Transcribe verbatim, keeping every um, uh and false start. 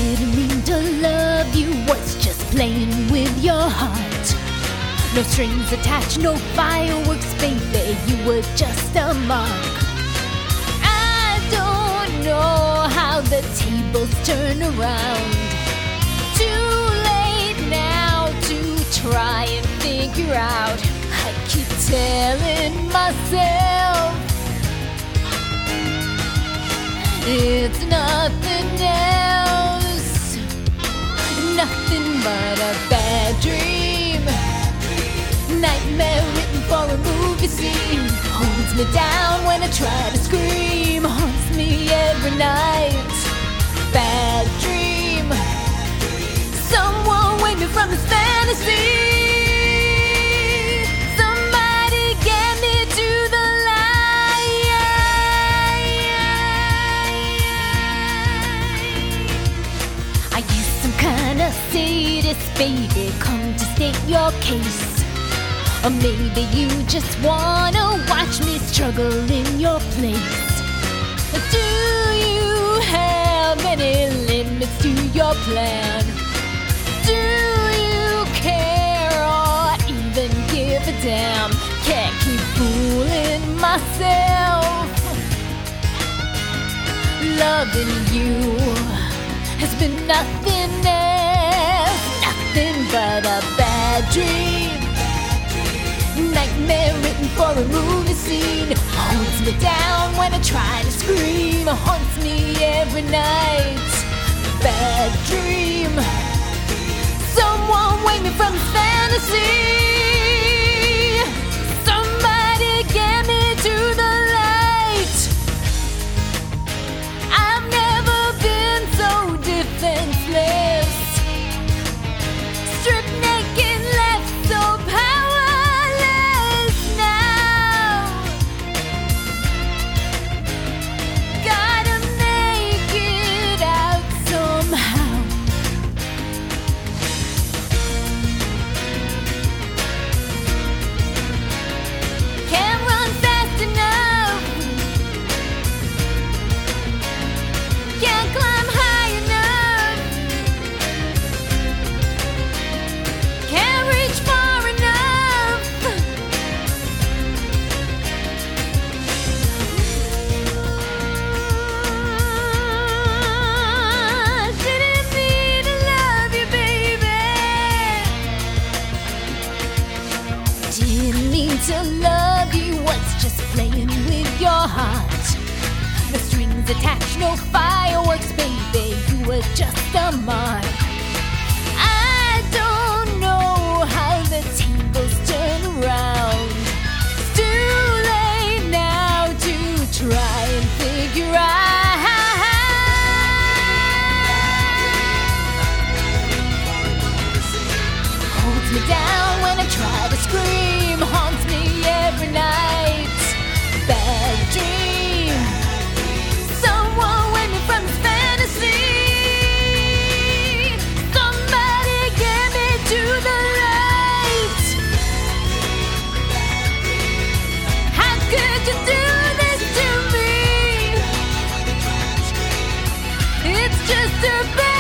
Didn't mean to love you, was just playing with your heart. No strings attached, no fireworks, baby, you were just a mark. I don't know how the tables turn around. Too late now to try and figure out. I keep telling myself it's nothing else, nothing but a bad dream. Nightmare written for a movie scene. Holds me down when I try to scream. Haunts me every night. Bad dream. Someone wake me from this fantasy. Somebody get me to the light. Are you some kind of sadist, baby? Come to state your case. Or maybe you just wanna watch me struggle in your place. Do you have any limits to your plan? Do you care or even give a damn? Can't keep fooling myself. Loving you has been nothing else, nothing but a bad dream. Nightmare written for a movie scene. Holds me down when I try to scream. Haunts me every night. Bad dream. Someone wake me from this fantasy. Somebody get me to the light. I've never been so defenseless. Stripped naked, left so powerless. Didn't mean to love you, was just playing with your heart. No strings attached, no fireworks, baby, you were just a mark. I don't know how the tables turn around. It's too late now to try and figure out. Holds me down when I try to scream. Haunts me every night. Bad dream. Someone wake me from this fantasy. Somebody get me to the light. How could you do this to me? It's just a bad